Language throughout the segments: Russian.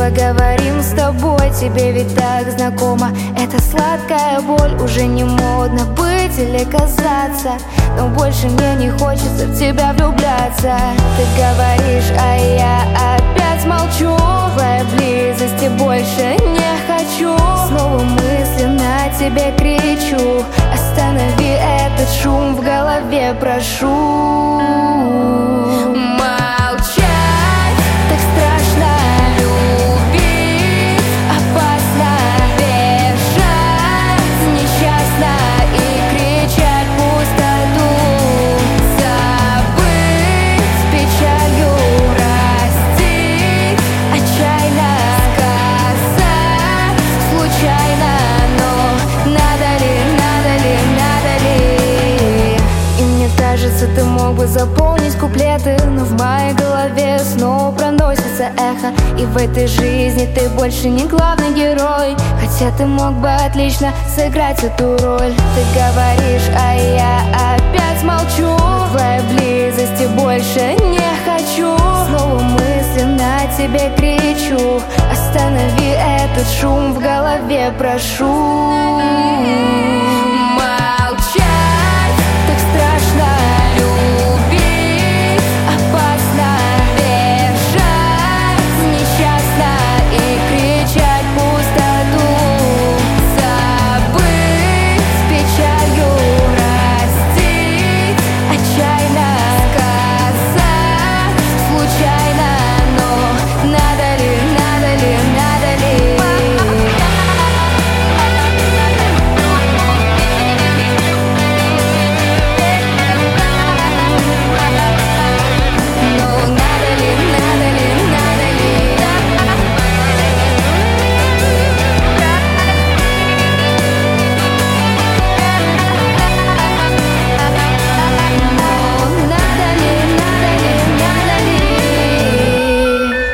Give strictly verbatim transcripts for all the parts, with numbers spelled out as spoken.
поговорим с тобой, тебе ведь так знакома эта сладкая боль. Уже не модно быть или казаться, но больше мне не хочется в тебя влюбляться. Ты говоришь, а я опять молчу, твоей близости больше не хочу. Снова мысленно тебе кричу: останови этот шум в голове, прошу. Ты мог бы заполнить куплеты, но в моей голове снова проносится эхо. И в этой жизни ты больше не главный герой, хотя ты мог бы отлично сыграть эту роль. Ты говоришь, а я опять молчу, твоей близости больше не хочу. Снова мысленно тебе кричу: останови этот шум в голове, прошу.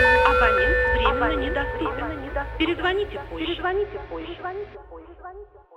Перезвоните позже. Перезвоните позже.